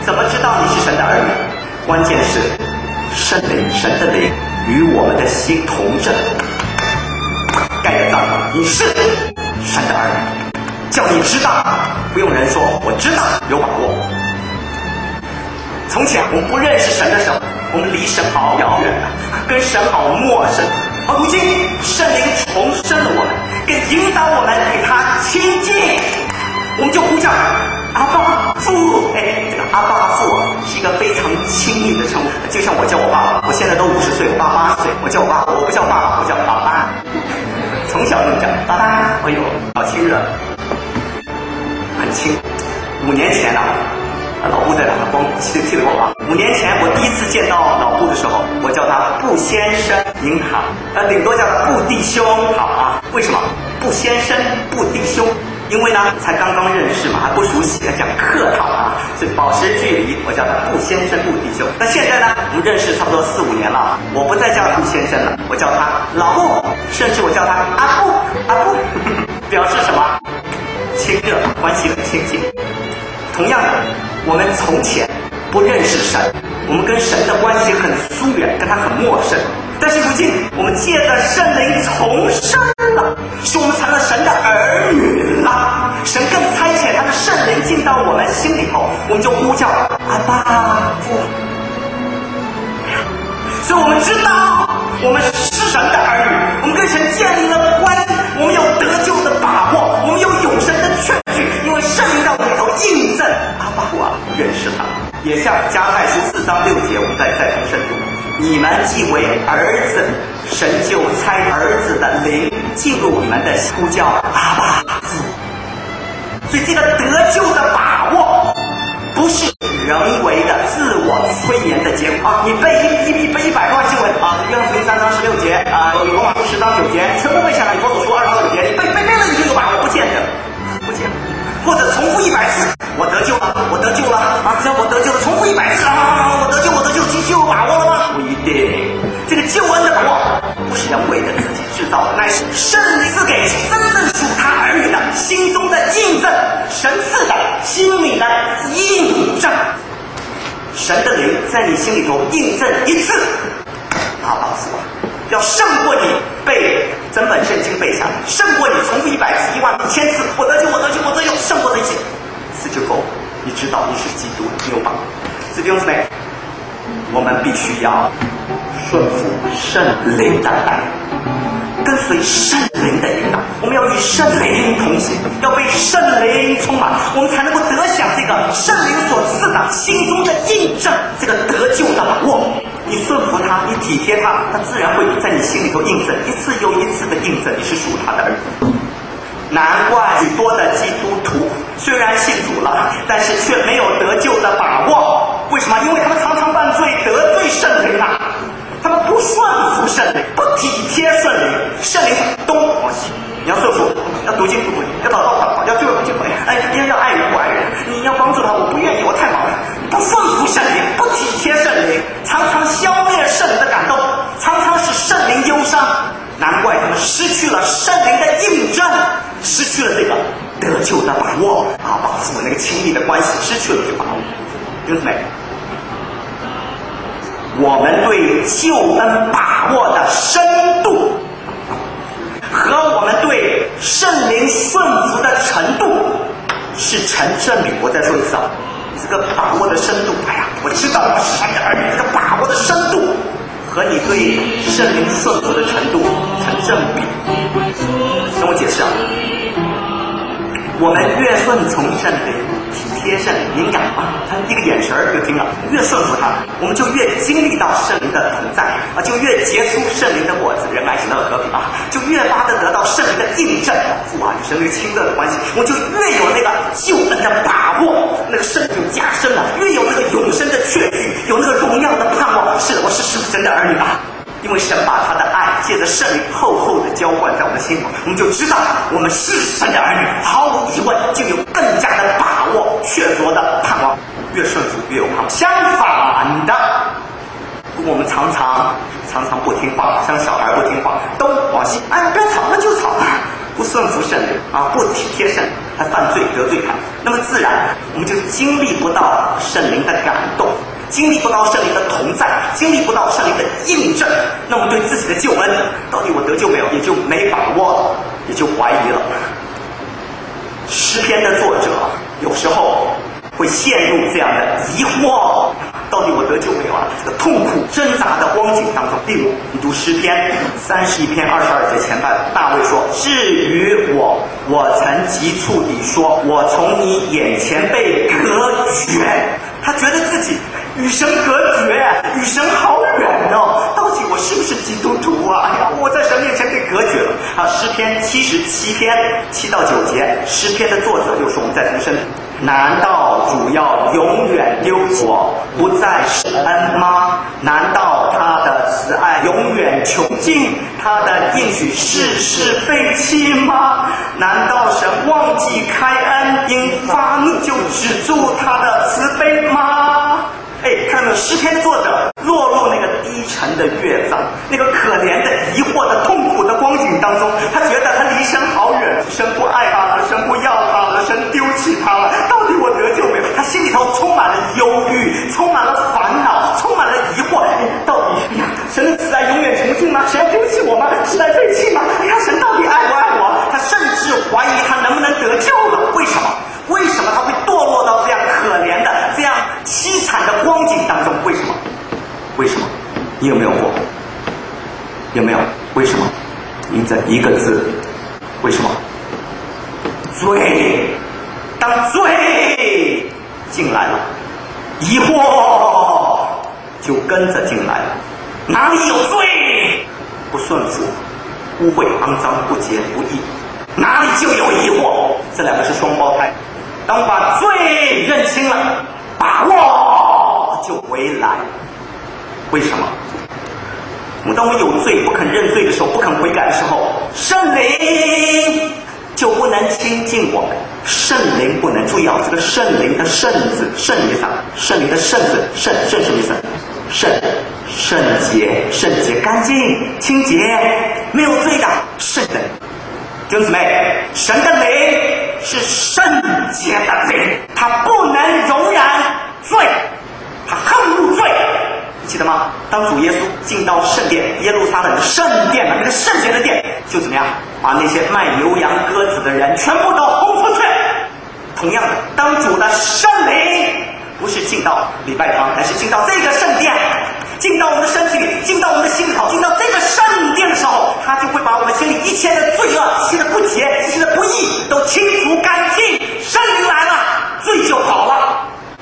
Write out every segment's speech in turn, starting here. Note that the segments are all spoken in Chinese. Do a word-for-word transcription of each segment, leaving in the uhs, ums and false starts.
怎么知道你是神的儿女？关键是圣灵，神的灵与我们的心同证，盖的章，你是神的儿女，叫你知道，不用人说，我知道，有把握。从前我们不认识神的时候，我们离神好遥远的，跟神好陌生。而如今圣灵重生了我们，更引导我们与他亲近，我们就呼叫阿爸父。哎，这个阿爸父是一个非常亲密的称呼，就像我叫我爸爸，我现在都五十岁，我爸八十岁，我叫我爸爸，我不叫爸爸，我叫爸爸。从小就讲爸爸，哎呦，好亲热，很亲。五年前呢、啊，老布在哪？光记记得我啊。五年前我第一次见到老布的时候，我叫他布先生，您好，呃，顶多叫他布弟兄，好啊。为什么？布先生，布弟兄。因为呢，才刚刚认识嘛，还不熟悉，讲客套啊，所以保持距离，我叫他布先生、布弟兄。那现在呢，我们认识差不多四五年了，我不再叫布先生了，我叫他老布，甚至我叫他阿布，阿布，表示什么？亲热，关系很亲近。同样的，我们从前不认识神，我们跟神的关系很疏远，跟他很陌生。但是如今我们借着圣灵重生了，使我们成了神的儿女了。神更差遣他的圣灵进到我们心里头，我们就呼叫阿爸父。所以我们知道我们是神的儿女，我们跟神建立了关系，我们有得救的把握，我们有永生的确据，因为圣灵在我们里头印证阿爸父啊，认识他。也像加太书四章六节，我们再再重申读。你们既为儿子，神就差儿子的灵进入你们的呼叫阿爸父。所以这个得救的把握，不是人为的自我催眠的结果啊！你背一一一背一百段经文啊，约翰福音三章十六节啊，罗马书十章九节，全部背下来。以弗所书二章九节，你背背背了你就有把握，不见得，不见得。或者重复一百次，我得救了，我得救了啊！只要我得救了，重复一百次啊！我得救，我得救，就就有把握了吗？不一定。这个救恩的把握，不是人为的自己制造的，乃是圣灵赐给真正属他儿女的心中的印证，神赐的心里的印证。神的灵在你心里头印证一次，阿爸父啊，要胜过你背整本圣经背下来，胜过你重复一百次、一万、一千次，我得救，我得救，我得救，胜过这一切，一次就够。你知道你是基督，你有把握。弟兄姊妹，我们必须要顺服圣灵的带领，跟随圣灵的引导，我们要与圣灵同行，要被圣灵充满，我们才能够得享这个圣灵所赐的心中的印证，这个得救的把握。你顺服他，你体贴他，他自然会在你心里头印证，一次又一次的印证你是属他的儿女。难怪许多的基督徒虽然信主了，但是却没有得救的把握。为什么？因为他们常常犯罪，得罪圣灵啊，他们不顺服圣灵，不体贴圣灵，圣灵东往西。你要顺服，要读经读经，要祷告祷告，要救人救人，哎，别人要爱人不爱人，你要帮助他，我不愿意，我太忙了。不顺服圣灵，不体贴圣灵，常常消灭圣灵的感动，常常使圣灵忧伤。难怪他们失去了圣灵的印证，失去了这个得救的把握啊，把父母那个亲密的关系失去了这个把握。弟兄姊妹，我们对救恩把握的深度和我们对圣灵顺服的程度是成正比。我再说一次啊，这个把握的深度，哎呀，我知道我是神的儿女，这个把握的深度和你对圣灵顺服的程度成正比。跟我解释啊，我们越顺从圣灵，体贴圣灵，敏感啊，他一个眼神就听了，越顺服他，我们就越经历到圣灵的同在啊，就越结出圣灵的果子，仁爱、喜乐、和平啊，就越发的得到圣灵的印证。父啊，与神那个亲热的关系，我们就越有那个救恩的把握，那个圣灵加深了，越有那个永生的确据，有那个荣耀的盼望。是的，我是属神的儿女啊。因为神把他的爱借着圣灵厚厚的浇灌在我们心里，我们就知道我们是神的儿女，毫无疑问就有更加的把握、确凿的盼望，越顺服越有盼望。相反的，我们常常常常不听话，像小孩不听话，东往西，哎，不要吵，那就吵， 不顺服圣灵啊，不体贴圣灵，他犯罪得罪他，那么自然我们就经历不到圣灵的感动，经历不到圣灵的同在，经历不到圣灵的印证，那么对自己的救恩到底我得救没有，也就没把握了，也就怀疑了。诗篇的作者有时候会陷入这样的疑惑，到底我得救没有啊？这个痛苦挣扎的光景当中，例如你读诗篇三十一篇二十二节前半，大卫说：“至于我，我曾急促地说，我从你眼前被隔绝。”他觉得自己与神隔绝，与神好远哦。到底我是不是基督徒啊？哎呀，我在神面前被隔绝了啊！诗篇七十七篇七到九节，诗篇的作者又说：“我们再重申，难道主要永远丢弃我，不再施恩吗？难道他的慈爱永远穷尽，他的应许世世废弃吗？难道神忘记开恩，因发怒就止住他的慈悲吗？”哎，看到没有？诗篇作者落入那个低沉的乐章，那个可怜的、疑惑的、痛苦的光景当中，他觉得他离神好远，神不爱他了，神不要他了，神丢弃他了，到底我得救没有？他心里头充满了忧郁，充满了烦恼，充满了疑惑。哎，到底哎呀，神的慈爱永远穷尽吗？神要丢弃我吗？是来废弃吗？哎呀，神到底爱不爱我？他甚至怀疑他能不能得救了。为什么？为什么他会堕落到这样可怜的、这样凄惨的光景当中？为什么？为什么？你有没有过？有没有？为什么？因这一个字，为什么？罪。当罪进来了，疑惑就跟着进来了。哪里有罪？不顺服、污秽、肮脏、不洁、不义，哪里就有疑惑。这两个是双胞胎。当我把罪认清了，把握就回来。为什么？我们当我们有罪不肯认罪的时候，不肯悔改的时候，圣灵就不能亲近我们。圣灵不能，注意啊，这个圣灵的圣字，圣灵上，圣灵的圣字，圣圣什么意思？圣圣洁，圣洁，干净，清洁，没有罪的圣的。弟兄姊妹，神的灵是圣洁的灵，他不能容忍罪，他恨恶罪。你记得吗？当主耶稣进到圣殿，耶路撒冷的圣殿，那个圣洁的殿，就怎么样？把那些卖牛羊鸽子的人全部都轰出去。同样的，当主的圣灵不是进到礼拜堂，而是进到这个圣殿，进到我们的身体里，进到我们的心里头，进到这个圣殿的时候，他就会把我们心里一切的罪恶、一切的不洁、一切的不义都清除干净。圣灵来了，罪就跑了。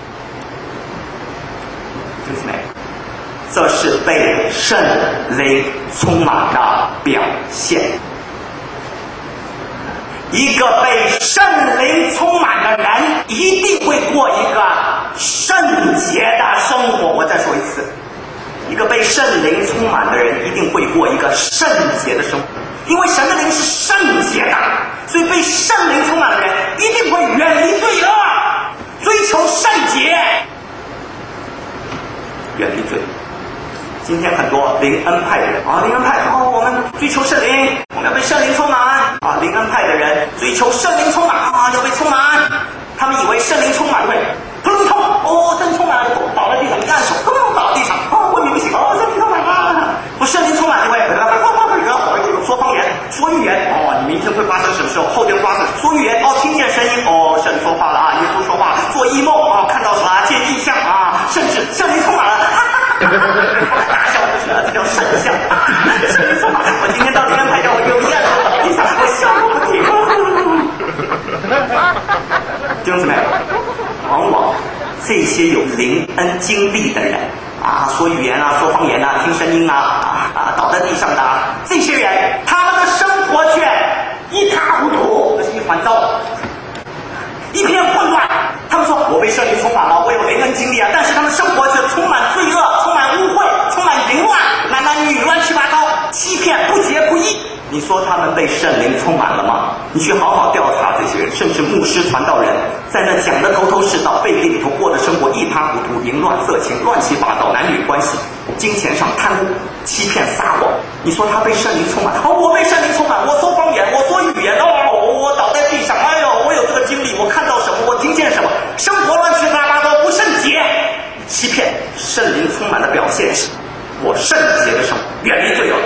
弟兄姊妹，这是被圣灵充满的表现。一个被圣灵充满的人，一定会过一个圣洁的生活。我再说一次，一个被圣灵充满的人，一定会过一个圣洁的生活。因为神的灵是圣洁的，所以被圣灵充满的人，一定会远离罪恶，追求圣洁，远离罪。今天很多灵恩派的人啊，灵恩派哦，我们追求圣灵，我们要被圣灵充满啊。灵恩派的人追求圣灵充满啊，要被充满。他们以为圣灵充满会扑通通哦，圣灵充满了，倒在地上，一按手，咚倒地上，哦，昏迷不醒，哦，圣灵充满了。不，圣灵充满，因为说方言、说预言哦，你明天会发生什么时候？后天发生说预言哦，听见声音哦，圣灵说话了啊，耶稣说话，做异梦啊，看到啥见异象啊，甚至圣灵充满了。大笑不止，这叫圣像。圣灵充满，我今天到灵恩派叫我有一按手倒地上，我笑不停。弟兄姊妹，往往这些有灵恩经历的人啊，说语言啊，说方言啊，听声音啊，啊，倒在地上的啊，这些人，他们的生活却一塌糊涂，那是一团糟，一片混乱。他们说我被圣灵充满了，我有灵恩经历啊，但是他们生活却充满罪恶，充满污秽，充满淫乱，男男女女乱七八糟，欺骗不洁不义。你说他们被圣灵充满了吗？你去好好调查这些人，甚至牧师传道人，在那讲的头头是道，背地里头过的生活一塌糊涂，淫乱色情，乱七八糟，男女关系，金钱上贪污， 欺骗撒谎。你说他被圣灵充满，哦，我被圣灵充满，我说方言，我说语言，哦，我倒在地上，哎呦，我有这个经历，我看到什么，我听见什么，生活乱七八糟不圣洁。欺骗圣灵充满的表现是，我圣洁的生活，远离罪恶。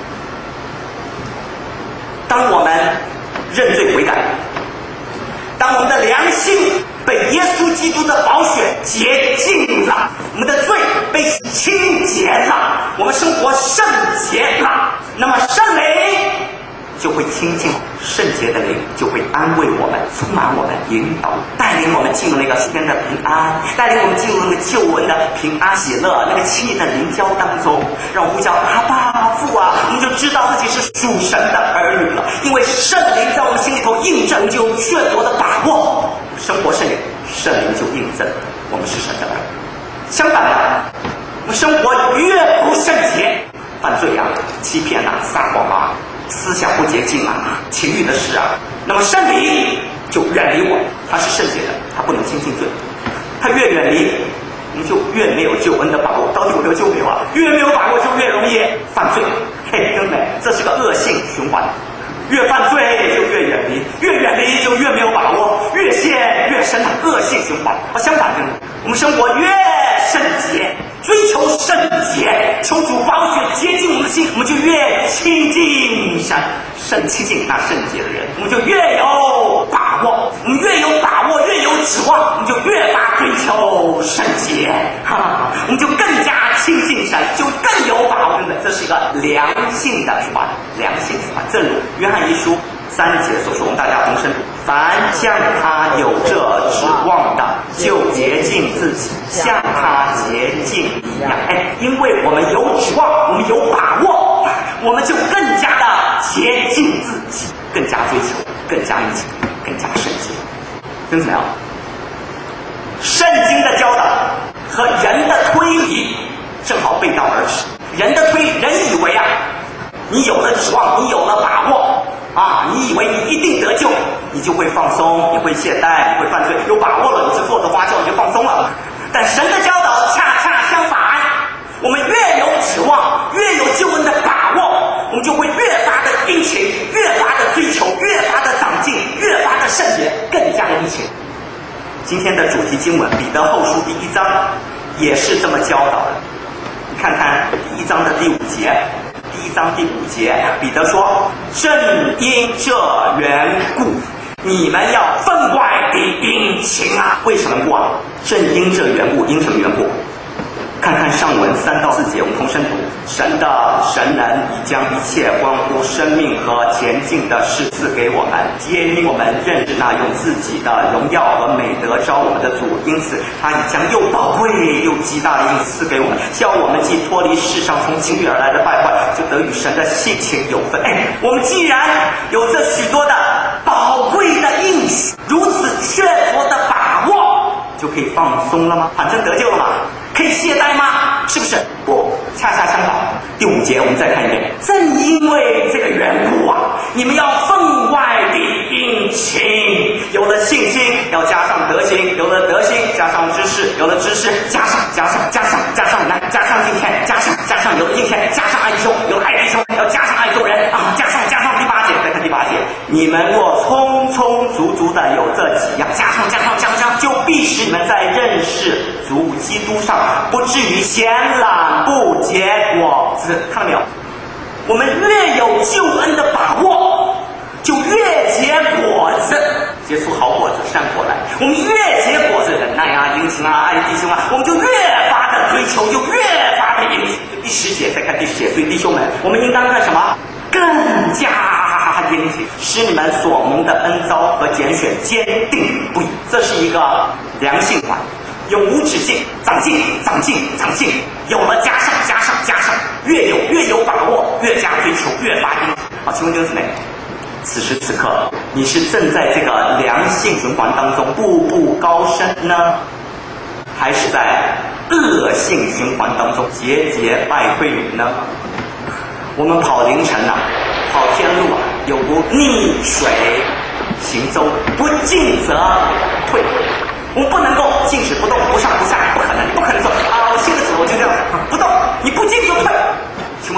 当我们认罪悔改，当我们的良心被耶稣基督的宝血洁净了，我们的罪被清洁了，我们生活圣洁了，那么圣灵就会亲近，圣洁的灵就会安慰我们，充满我们，引导带领我们进入那个天的平安，带领我们进入那个救恩的平安喜乐，那个亲密的灵交当中，让我们呼叫阿爸父啊，我们就知道自己是属神的儿女了。因为圣灵在我们心里头印证，就有确凿的把握，生活圣灵，圣灵就印证我们是神的儿女。相反的，我们生活越不圣洁，犯罪啊，欺骗啊，撒谎啊，思想不洁净啊，情欲的事啊，那么圣灵就远离我，他是圣洁的，他不能亲近罪，他越远离，我们就越没有救恩的把握。到底有没有救没有啊？越没有把握就越容易犯罪，嘿，兄弟，这是个恶性循环。越犯罪就越远离，越远离就越没有把握，越陷越深的恶性循环。而相反的，我们生活越圣洁，追求圣洁，求主宝血洁净我们的心，我们就越亲近神。圣亲近那圣洁的人，我们就越有把握，我们越有把握，越有指望，我们就越发追求圣洁，哈，我们就更加亲近神，就更有把握的。这是一个良性的循环，良性循环。正如约翰一书三节所说，我们大家同声读：凡像他有这指望的，就洁净自己，像他洁净一样。哎，因为我们有指望，我们有把握，我们就更加的洁净自己，更加追求，更加殷勤，更加圣洁。听怎么样？圣经的教导和人的推理正好背道而驰。人的推理，人以为啊，你有了指望，你有了把握啊，你以为你一定得救，你就会放松，你会懈怠，你会犯罪。有把握了，你就坐着花轿，你就放松了。但神的教导恰恰相反，我们越有指望，越有救恩的把握，我们就会越发的殷勤，越发的追求，越发的长进，越发的圣洁，更加的殷勤。今天的主题经文《彼得后书》第一章也是这么教导的。你看看第一章的第五节，第一章第五节，彼得说：“正因这缘故，你们要分外的殷勤啊！”为什么故啊？正因这缘故，因什么缘故？看看上文三到四节，我们同声读：神的神能已将一切关乎生命和前进的事赐给我们，皆因我们认识那用自己的荣耀和美德招我们的主，因此他已将又宝贵又极大的应赐给我们，叫我们既脱离世上从情欲而来的败坏，就得与神的性情有分。哎，我们既然有这许多的宝贵的应许，如此确凿的把握，就可以放松了吗？反正得救了吗？可以懈怠吗？是不是？不，恰恰相反。第五节我们再看一遍：正因为这个缘故啊，你们要分外的殷勤。有了信心，要加上德行；有了德行，加上知识；有了知识，加上加上加上加上难，加上敬虔，加上加上有了敬虔，加上爱弟兄；有了爱弟兄，要加上爱众人啊！加上加上第八节，再看第八节：你们若充充足足的有这几样，加上加上加上，就必使你们在认识主基督上不至于闲懒不结果子。看到没有？我们越有救恩的把握，就越结果子，结出好果子、善果来。我们越结果子，忍耐啊、殷勤啊、爱弟兄啊，我们就越发的追求，就越发的殷勤。第十节，再看第十节，所以弟兄们，我们应当干什么？更加殷勤，使你们所蒙的恩召和拣选坚定不移。这是一个良性环，永无止境，长进，长进，长进，有了加上，加上，加上，越有越有把握，越加追求，越发殷勤。好，请问弟兄姊妹，此时此刻，你是正在这个良性循环当中步步高升呢，还是在恶性循环当中节节败退呢？我们跑凌晨啊，跑天路啊，有如逆水行舟，不进则退。我们不能够静止不动，不上不下，不可能，不可能说啊，我信了主我就这样不动，你不进就退。请问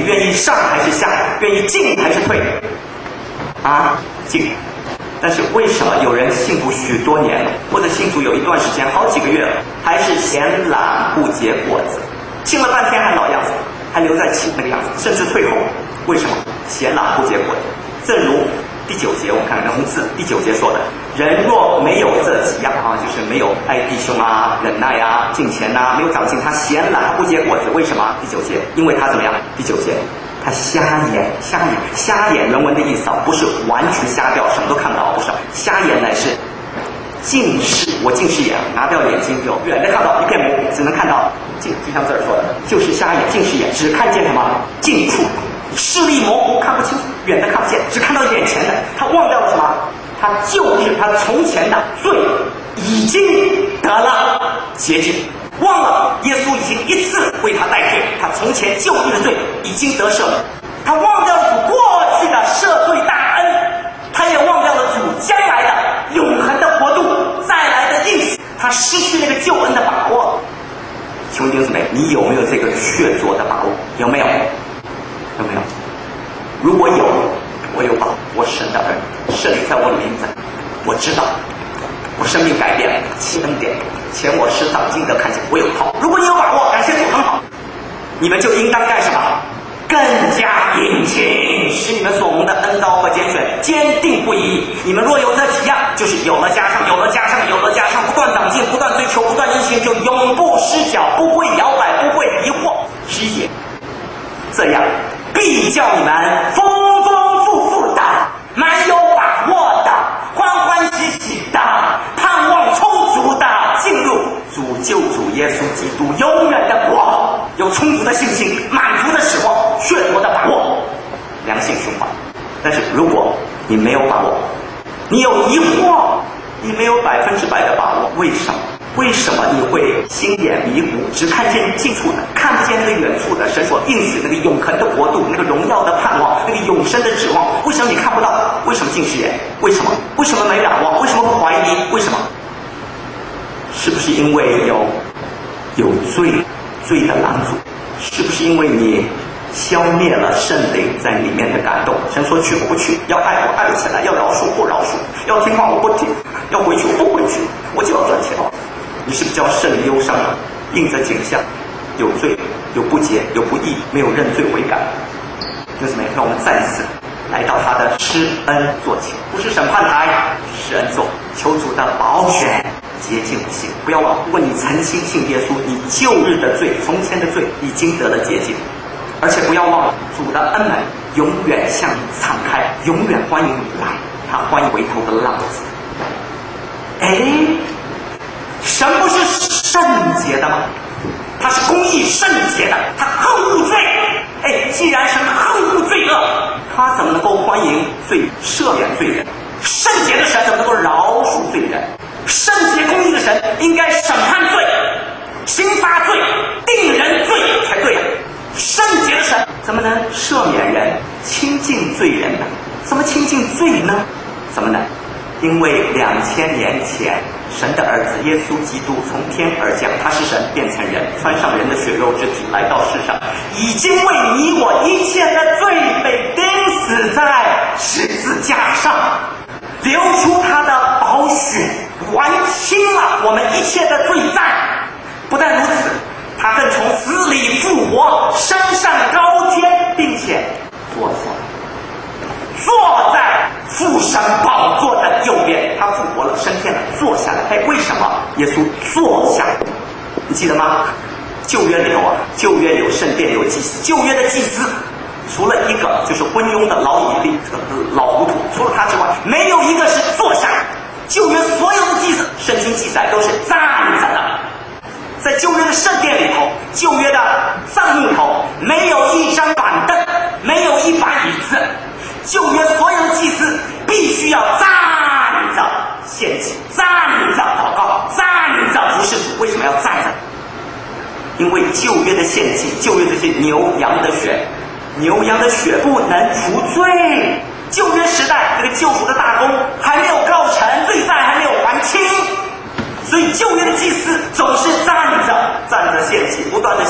愿意上还是下？愿意进还是退？啊，进。但是为什么有人信主许多年了，或者信主有一段时间，好几个月了，还是嫌懒不结果子？信了半天还老样子，还留在起那个样子，甚至退后。为什么？嫌懒不结果子。正如第九节，我们看看红字第九节说的：人若没有这几样啊，就是没有爱弟兄啊、忍耐啊、敬虔啊，没有长进，他嫌懒不结果子。为什么？第九节，因为他怎么样？第九节。他瞎眼，瞎眼，瞎眼。原文的意思啊，不是完全瞎掉，什么都看不到，不是。瞎眼乃是近视，我近视眼，拿掉眼睛就远的看到一片模糊，只能看到近，就像这儿说的，就是瞎眼，近视眼，只看见什么近处，视力模糊，看不清，远的看不见，只看到眼前的。他忘掉了什么？他旧日他从前的罪已经得了洁净。忘了耶稣已经一次为他代罪，他从前旧日的罪已经得赦了。他忘掉了主过去的赦罪大恩，他也忘掉了主将来的永恒的国度再来的应许，他失去那个救恩的把握。兄弟姊妹，你有没有这个确凿的把握？有没有？有没有？如果有，我有把握，我神的儿女，圣灵在我里面在，我知道我生命改变了，七恩典，前我是长进的看见，我有好。如果你有把握，感谢主很好，你们就应当干什么？更加殷勤，使你们所蒙的恩膏和拣选坚定不移。你们若有这几样，就是有了加上，有了加上，有了加上，不断长进，不断追求，不断殷勤，就永不失脚，不会摇摆，不会疑惑。十一节，这样必叫你们丰丰富富的，满有把握的，欢欢喜喜的，盼望充足的进入主救主耶稣基督永远的国，有充足的信心，满足的指望，确凿的把握，良性循环。但是如果你没有把握，你有疑惑，你没有百分之百的把握，为什么？为什么你会心眼迷糊，只看见近处的，看不见那个远处的神所应许那个永恒的国度，那个荣耀的盼望，那个永生的指望？为什么你看不到？为什么近视眼？为什么？为什么没把握？为什么不怀疑？为什么？是不是因为有有罪罪的拦阻？是不是因为你消灭了圣灵在里面的感动？神说去我不去，要爱我爱不起来，要饶恕不饶恕，要听话我不听，要回去我不回去，我就要赚钱。你是不是叫圣灵忧伤了？应着景象，有罪，有不洁，有不义，没有认罪悔改。弟兄姊妹，让我们再一次来到他的施恩座前，不是审判台，施恩座，求主的保全洁净的心。不要忘，如果你曾经信耶稣，你旧日的罪，从前的罪已经得了洁净。而且不要忘了，主的恩门永远向你敞开，永远欢迎你来，他欢迎回头的浪子。哎，神不是圣洁的吗？他是公义圣洁的，他恨恶罪。哎，既然神恨恶罪恶，他怎么能够欢迎罪赦免罪人？圣洁的神怎么能够饶恕罪人？圣洁公义的神应该审判罪，刑罚罪，定人罪才对。圣洁的神怎么能赦免人、亲近罪人呢？怎么亲近罪呢？怎么呢？因为两千年前，神的儿子耶稣基督从天而降，他是神变成人，穿上人的血肉之体来到世上，已经为你我一切的罪被钉死在十字架上，流出他的宝血，还清了我们一切的罪债。不但如此，他更从死里复活，升上高天，并且坐下，坐在父神宝座的右边。他复活了，升天了，坐下来。哎，为什么耶稣坐下？你记得吗？旧约里头啊，旧约有圣殿，有祭司。旧约的祭司除了一个就是昏庸的老以利，这个老糊涂，除了他之外，没有一个是坐下。旧约所有的祭司，圣经记载都是站着的。在旧约的圣殿里头，旧约的帐幕头没有一张板凳，没有一把椅子。旧约所有的祭司必须要站着献祭，站着祷告，站着服侍主。为什么要站着？因为旧约的献祭，旧约这些牛羊的血，牛羊的血不能除罪。旧约时代这个救赎的大功还没有告成，罪债还没有还清。所以旧约的祭司总是站着站着献祭，不断的献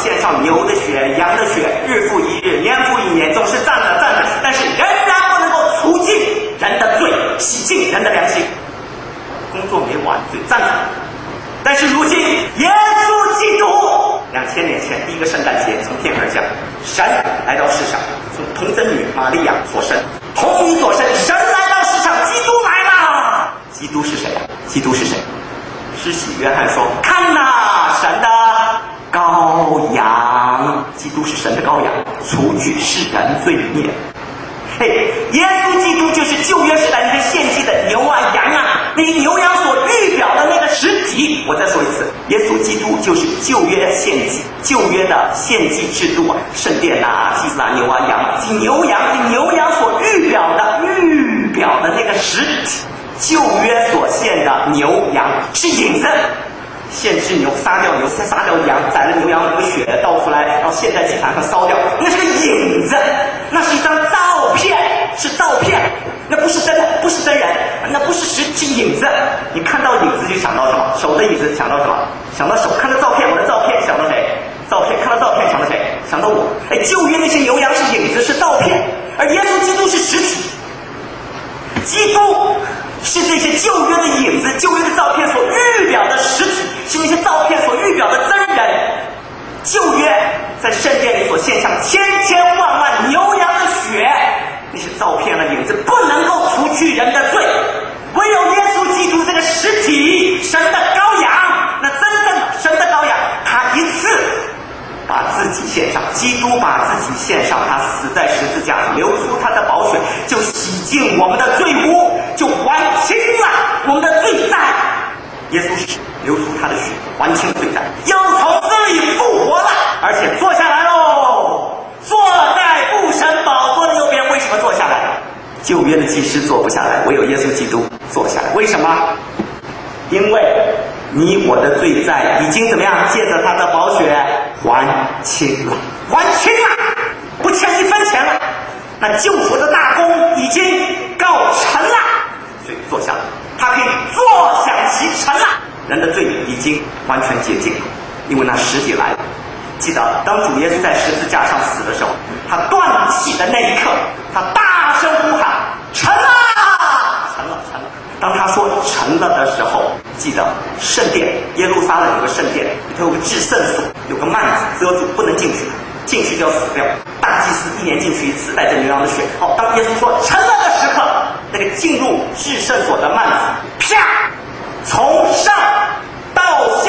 献上牛的血、羊的血，日复一日，年复一年，总是站着站着，但是仍然不能够除尽人的罪，洗净人的良心。工作没完，所以站着。但是如今，耶稣基督两千年前第一个圣诞节从天而降，神来到世上，从童贞女玛利亚所生，童女所生，神来到世上，基督来了。基督是谁啊？基督是谁？施洗约翰说：“看哪，神的羔羊。”基督是神的羔羊，除去世人罪孽。嘿，耶稣基督就是旧约时代那些献祭的牛啊、羊啊，那些牛羊所预表的那个实体。我再说一次，耶稣基督就是旧约献祭，旧约的献祭制度啊，圣殿啊、祭司啊、牛啊、羊啊，及牛羊，及牛羊所预表的预表的那个实体。旧约所献的牛羊是影子。献只牛，杀掉牛，杀掉羊，宰了牛羊，那个血倒出来，然后献在祭坛上烧掉，那是个影子，那是一张照片，是照片，那不是真的，不是真人，那不是实是影子。你看到影子就想到什么？手的影子想到什么？想到手。看到照片，我的照片想到谁？照片。看到照片想到谁？想到我。哎，旧约那些牛羊是影子，是照片，而耶稣基督是实体。基督是这些旧约的影子，旧约的照片所预表的实体，是那些照片所预表的真人。旧约在圣殿里所献上千千万万牛羊的血，那些照片的影子不能够除去人的罪，唯有耶稣基督这个实体，神的羔羊，那真正的神的羔羊，他一次把自己献上，基督把自己献上，他死在十字架上，流出他的宝血，就洗净我们的罪污，就还清了我们的罪债。耶稣是流出他的血，还清罪债，又从死里复活了，而且坐下来喽，坐在父神宝座的右边。为什么坐下来？旧约的祭司坐不下来，唯有耶稣基督坐下来。为什么？因为你我的罪债已经怎么样？借着他的宝血还清了，还清了，不欠一分钱了。那救赎的大功已经告成了，所以坐下来，他可以坐享其成了。人的罪已经完全洁净了，因为那实体来了。记得当主耶稣在十字架上死的时候，他断气的那一刻，他大声呼喊：“成了，成了，成了！”当他说成了的时候，记得圣殿耶路撒冷有个圣殿，里头有个至圣所，有个幔子遮住，不能进去，进去就要死掉。大祭司一年进去一次，带着牛羊的血。好，当耶稣说成了的时刻，那个进入至圣所的幔子，啪，从上到下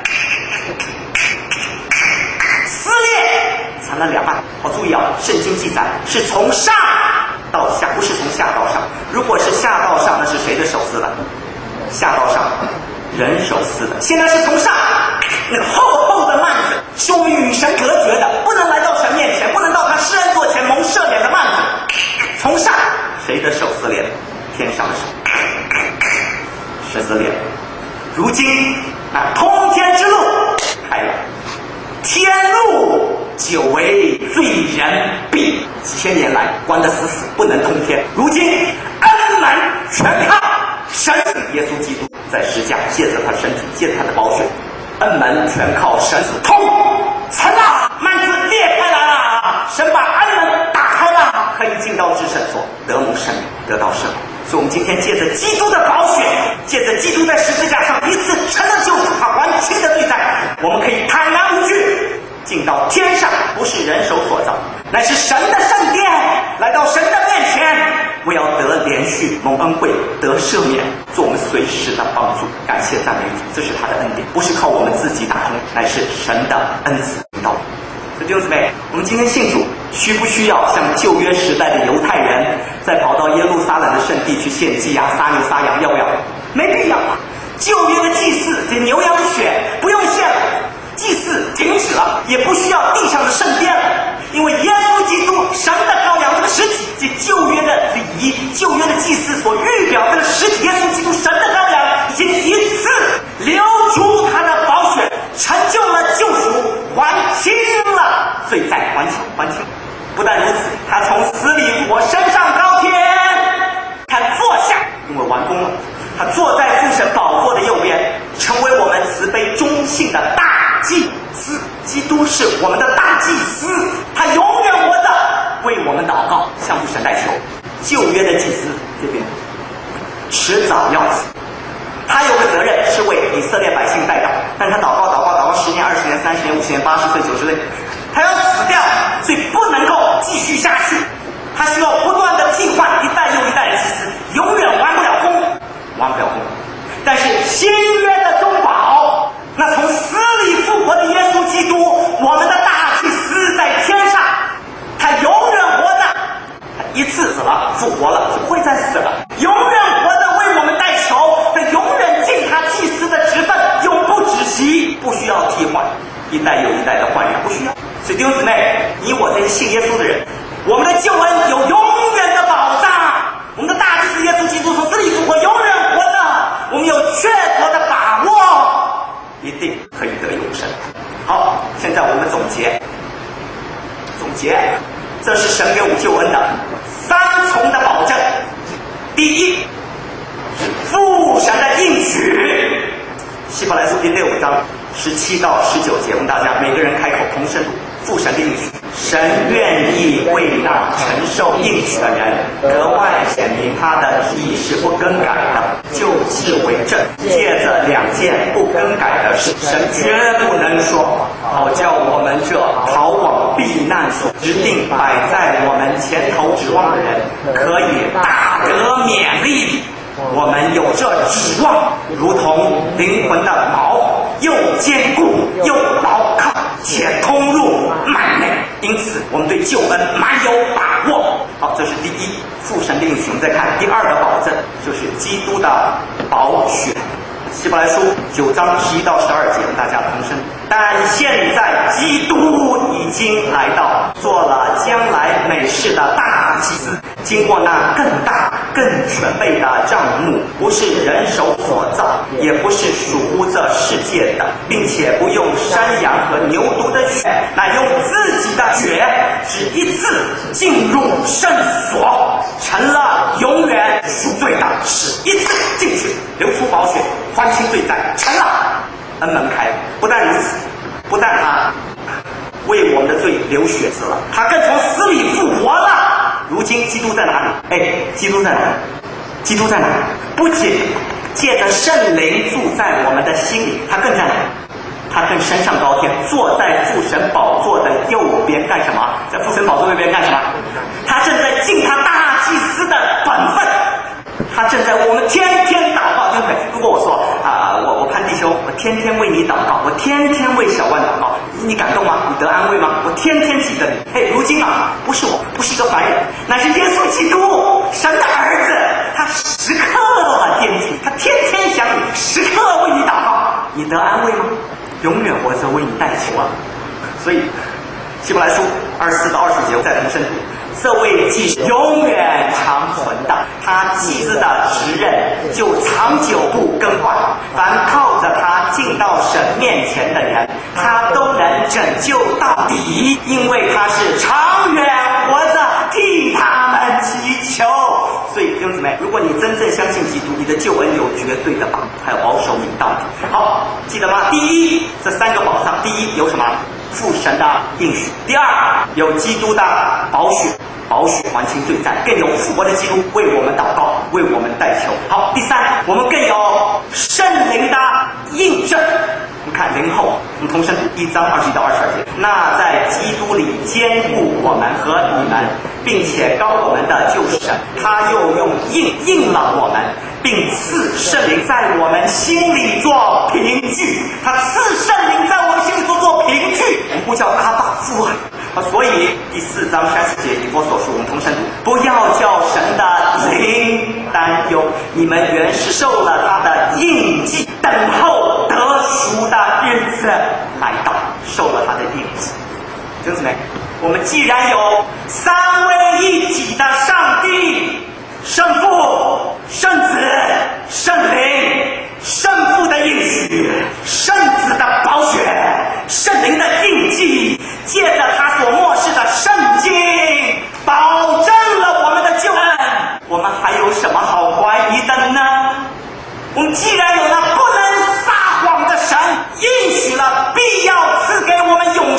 撕裂，成了两半。好，注意啊，圣经记载是从上到下，不是从下到上。如果是下到上，那是谁的手撕的？下到上，人手撕的。现在是从上，那个厚厚的幔子是我们与神隔绝的，不能来到神面前，不能到他施恩座前蒙赦免的幔子。从上，谁的手撕裂？天上的手，神撕裂。如今啊，通天之路开了，天路久为罪人闭，几千年来关得死死，不能通天。如今恩门全靠神耶稣基督在十架，借着他身体，借着他的宝血，恩门全靠神通成了，幔子裂开来了，神把恩门打开了，可以进到至圣所，得蒙圣灵，得到赦免。所以我们今天借着基督的宝血，借着基督在十字架上一次成了救赎，他还清的罪债，我们可以坦然无惧进到天上，不是人手所造，乃是神的圣殿，来到神的面前，为要得连续蒙恩惠，得赦免，做我们随时的帮助。感谢赞美主，这是他的恩典，不是靠我们自己打通，乃是神的恩赐引导。所以弟兄姊妹，我们今天信主，需不需要像旧约时代的犹太人，再跑到耶路撒冷的圣地去献祭啊、杀牛杀羊？要不要？没必要啊。旧约的祭祀，这牛羊的血不用献了，祭祀停止了，也不需要地上的圣殿了，因为耶稣基督神的羔羊这个实体，这旧约的礼仪、旧约的祭祀所预表这个实体，耶稣基督神的羔羊已经一次流出他的宝血，成就了救赎，还清了罪债，还清还清。不但如此，他从死里复活，升上高天，他坐下，因为完工了，他坐在父神宝座的右边，成为我们慈悲忠信的大祭司。 基督是我们的大祭司，他永远活着，为我们祷告，向父神代求。旧约的祭司这边迟早要死，他有个责任是为以色列百姓代祷，但他祷告祷告祷告十年、二十年、三十年、五十年、八十岁、九十岁，他要死掉，所以不能够继续下去。他需要不断的替换一代又一代的祭司，永远完不了工，完不了工。但是新约的中保，那从死里复活的耶稣基督，我们的大祭司在天上，他永远活着，他一次死了，复活了，不会再死了，永远活着为我们代求，他永远尽他祭司的职分，永不止息，不需要替换，一代又一代的换人，不需要。所以弟兄姊妹，你我这些信耶稣的人，我们的救恩有永远的保障，我们的大祭司耶稣基督从死里复活，永远活着，我们有确凿的把握，一定可以得永生。好，现在我们总结总结，这是神给我们救恩的三重的保证。第一是父神的应许，希伯来书第六章十七到十九节，我们大家每个人开口同声读父神的应许。神愿意为那承受应许的人格外显明他的旨意是不更改的，就智为证。借着两件不更改的事，神绝不能说，好叫我们这逃往避难所指定摆在我们前头指望的人，可以大得勉励。我们有这指望，如同灵魂的锚，又坚固又牢靠，且通入幔内，因此我们对救恩满有把握。好，这是第一，父神的应许。我们再看第二个保证，就是基督的宝血。希伯来书九章十一到十二节，大家同声。但现在基督已经来到，做了将来美事的大祭司，经过那更大更全备的帐幕，不是人手所造，也不是属乎这世界的，并且不用山羊和牛犊的血，乃用自己的血，只一次进入圣所，成了永远赎罪的，使一次进去，流出宝血，还清罪债，成了恩门开。不但如此，不但他为我们的罪流血死了，他更从死里复活了。如今基督在哪里？哎，基督在哪里？基督在哪里？不仅借着圣灵住在我们的心里，他更在哪里？他更升上高天，坐在父神宝座的右边干什么？在父神宝座右边干什么？他正在尽他大祭司的本分，他正在我们天天祷告，对不对？如果我说啊、呃，我我潘弟兄，我天天为你祷告，我天天为小万祷告，你感动吗？你得安慰吗？我天天记得你。嘿，如今啊，不是我，不是一个凡人，乃是耶稣基督，神的儿子，他时刻惦记，他天天想你，时刻为你祷告，你得安慰吗？永远活着为你代求啊！所以希伯来书二十四到二十节，我再同声读。这位祭司永远长存的，他祭司的职任就长久不更换。凡靠着他进到神面前的人，他都能拯救到底，因为他是长远活着替他们祈求。所以弟兄姊妹，如果你真正相信基督，你的救恩有绝对的把握，还有保守你到底。好，记得吗？第一，这三个保障，第一有什么？父神的应许。第二，有基督的宝血，宝血还清罪债，更有复活的基督为我们祷告，为我们代求。好，第三，我们更有圣灵的印证。我们看灵后，我们同声读一章二十一到二十二节。那在基督里坚固我们和你们，并且膏我们的就是神，他又用印印了我们，并赐圣灵在我们心里做凭据。他赐圣灵在我们心里做做凭据，我们呼叫阿爸父啊！所以第四章三十节以弗所书，我们同声读：不要叫神的灵担忧，你们原是受了他的印记，等候得赎的日子来到，受了他的印记。弟兄姊妹，我们既然有三位一体的上帝，圣父、圣子、圣灵，圣父的应许，圣子的宝血，圣灵的印记，借着他所漠视的圣经，保证了我们的救恩，我们还有什么好怀疑的呢？我们既然有那不能撒谎的神，应许了必要赐给我们永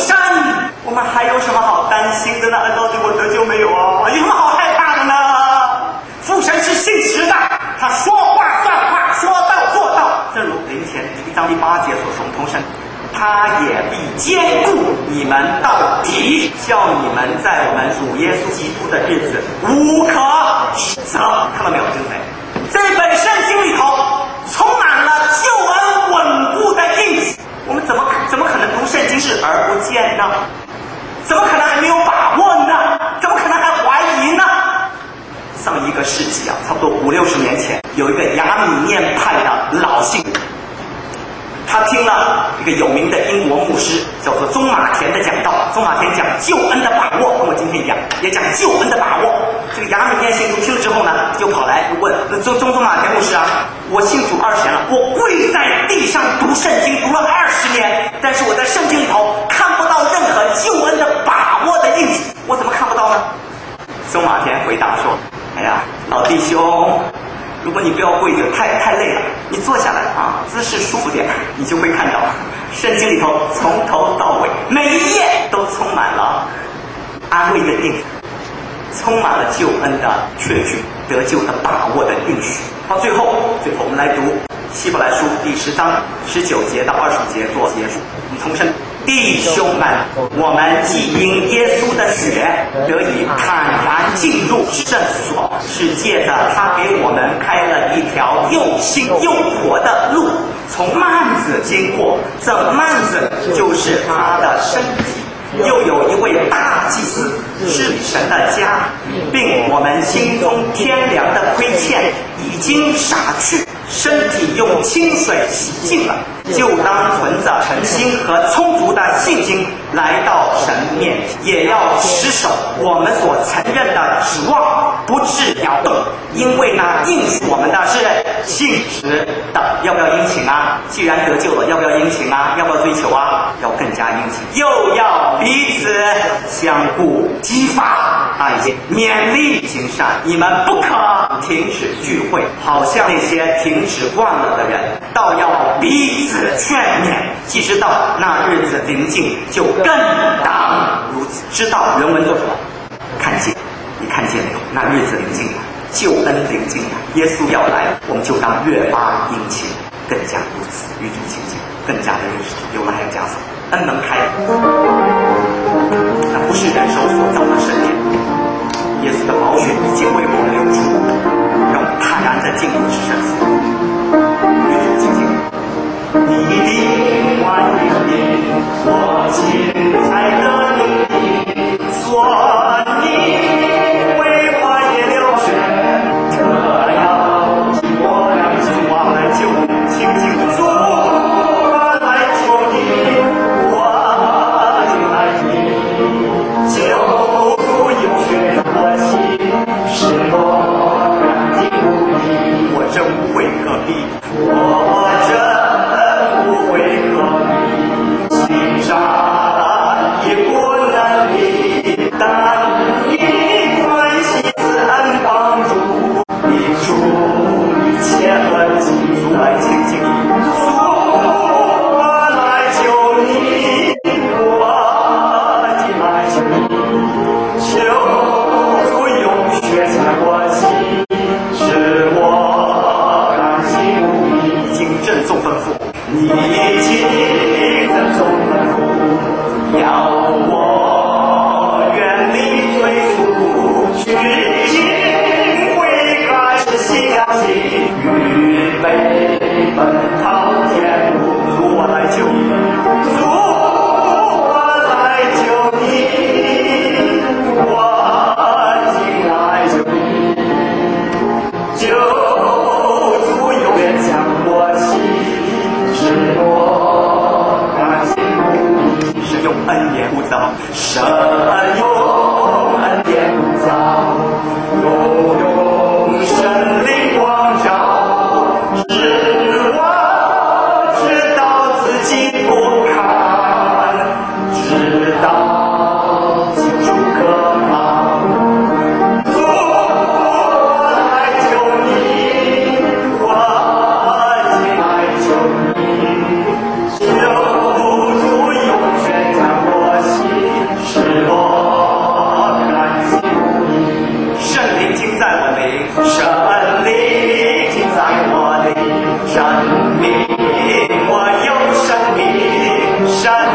的呢？到底我得救没有啊？有什么好害怕的呢？父神是信实的，他说话算话，说到做到。正如林前一章第八节所说，同声，他也必坚固你们到底，叫你们在我们主耶稣基督的日子无可指责。看到没有，弟兄们？这本圣经里头充满了救恩稳固的印记。我们怎么怎么可能读圣经视而不见呢？怎么可能还没有把握呢？怎么可能还怀疑呢？上一个世纪啊，差不多五六十年前，有一个亚米念派的老信，他听了一个有名的英国牧师叫做中马田的讲道。中马田讲救恩的把握，跟我今天一样，也讲救恩的把握。这个亚米念信徒听了之后呢，就跑来问中中中马田牧师啊，我信主二十年了，我跪在地上读圣经读了二十年，但是我在圣经里头看不到任何救恩的把握的印记，我怎么看不到呢？中马田回答说，哎呀，老弟兄，如果你不要跪着，太太累了，你坐下来啊，姿势舒服点，你就会看到圣经里头从头到尾每一页都充满了安慰的印记，充满了救恩的确据，得救的把握的应许。到最后，最后我们来读希伯来书第十章十九节到二十节做结束。我们重申，弟兄们，我们既因耶稣的血得以坦然进入圣所，是借着他给我们开了一条又新又活的路，从幔子经过，这幔子就是他的身体。又有一位大祭司治理神的家，并我们心中天良的亏欠已经洒去，身体用清水洗净了，就当存着诚心和充足的信心来到神面前，也要持守我们所承认的指望，不致摇动，因为呢应许我们的是信实的。要不要殷勤啊？既然得救了，要不要殷勤啊？要不要追求啊？要更加殷勤，又要彼此相互激发啊，以及勉励行善。你们不可停止聚会，好像那些停止惯了的人，倒要彼此劝勉。既知道那日子临近，就更当如此。知道原文做什么？看见，你看见没有？那日子临近了，救恩临近了，耶稣要来了，我们就当越发殷勤，更加如此，与主亲近，更加的认识。有了还要加上恩能开，那不是人手所造的圣殿，耶稣的宝血已经为我们流出，让我们坦然地进入圣所，与主亲近。你的万民，我亲爱的你，所你为我也流血，这样我让主我们就亲近主，来求你，我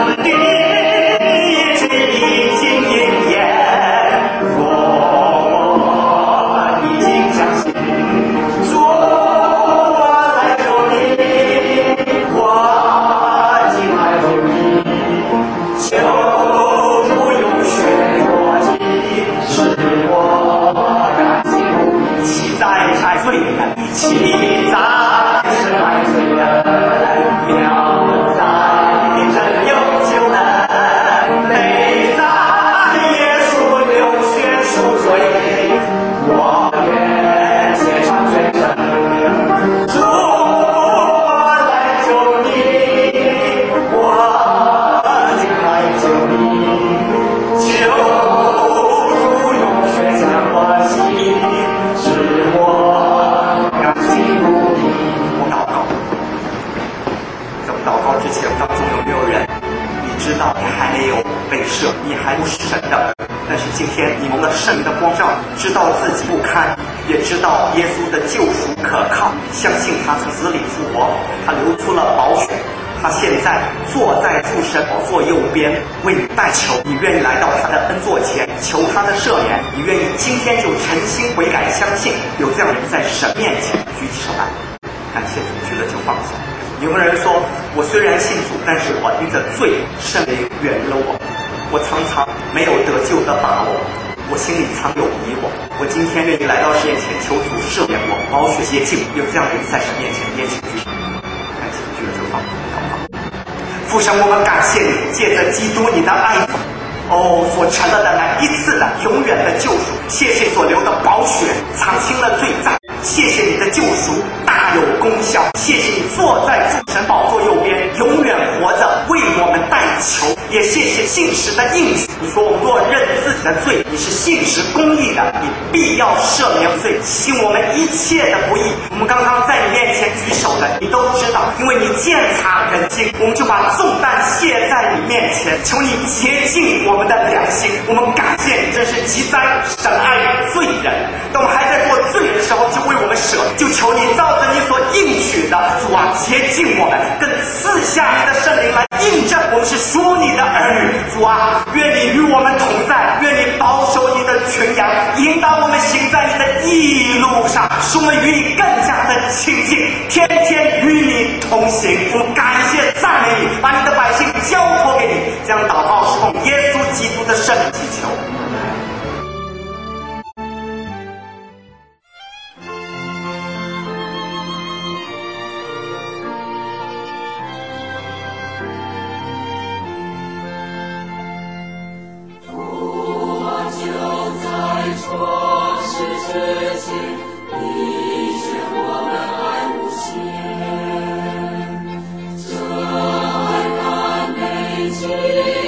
父神，我们感谢你，借着基督你的爱子，哦，所成了的那一次的永远的救赎，谢谢所流的宝血偿清了罪债，谢谢你的救赎大有功效，谢谢你坐在父神宝座右边，永远活着为我们代求，也谢谢信实的应许。你说我们若认自己的罪，你是信实公义的，你必要赦免罪，信我们一切的不义。我们刚刚在你面前举手的，你都知道，因为你鉴察人心，我们就把重担卸在你面前，求你洁净我们的良心。我们感谢你，真是极哉神爱罪人，当我们还在做罪人的时候，就为我们舍，就求你照着你所应许的，主啊，洁净我们，更赐下你的圣灵来印证我们是属你的儿女。主啊，愿你与我们同在，愿你保守你的群羊，引导我们行在你的义路上，使我们与你更加的亲近，天天与你同行。我们感谢赞美你，把你的百姓交托给你，这样祷告是奉耶稣基督的圣名祈求。 这爱甘美。